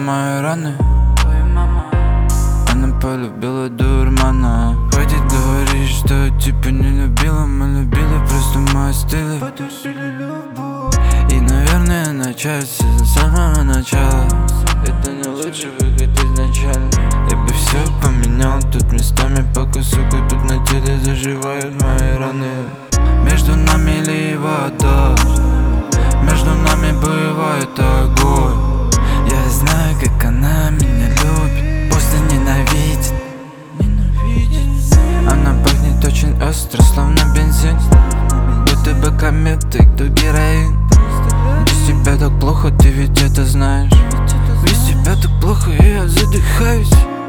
мои раны. Она полюбила дурмана. Хватит говорить, что типа не любила. Мы любили, просто мы остыли. И, наверное, начать все с самого начала. Это не лучший выход изначально. Я бы все поменял тут местами, пока, сука, тут на теле заживают мои раны. Между нами лива дождь, между нами бывает огонь. Я знаю, как она меня любит, после ненавидит. Она пахнет очень остро, словно бензин. Будто бы кометы, кто героин. Без тебя так плохо, ты ведь это знаешь. Без тебя так плохо, и я задыхаюсь.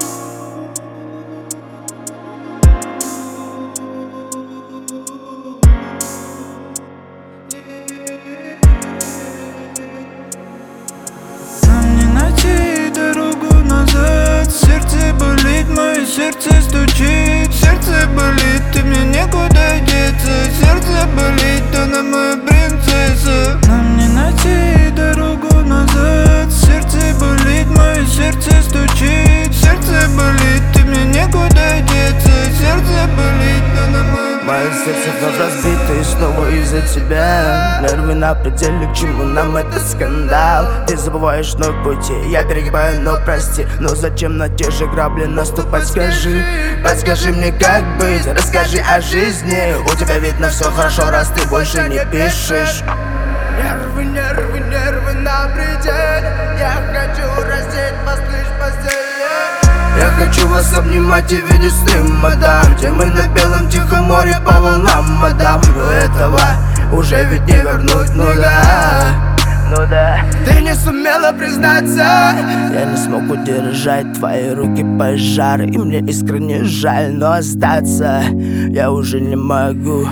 Нам не найти дорогу назад. Сердце болит, мое сердце стучит. Сердце болит, и мне некуда деться. Сердце болит, она моя принцесса. Нам не найти дорогу назад. Сердце болит, мое сердце стучит. Сердце болит, и мне некуда деться. Сердце болит, она моя принцесса. Мое сердце вновь разбито и снова из-за тебя. Нервы на пределе, к чему нам этот скандал? Ты забываешь вновь пути, я перегибаю, но прости. Но зачем на те же грабли наступать, скажи? Подскажи мне, как быть, расскажи о жизни. У тебя видно все хорошо, раз ты больше не пишешь. Нервы, нервы, нервы на пределе. Я хочу раздеть вас лишь в постели. Я хочу вас обнимать и видеть сны, мадам. Где мы на белом тихом море по волнам, мадам. Но этого уже ведь не вернуть, ну да. Ты не сумела признаться. Я не смог удержать твои руки пожары. И мне искренне жаль, но остаться я уже не могу.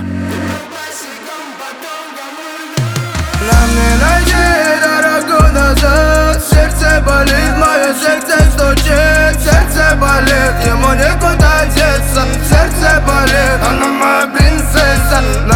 Нам не найти дорогу назад. Сердце болит, мое сердце стучит. Сердце болит, ему некуда деться. Сердце болит, она моя принцесса.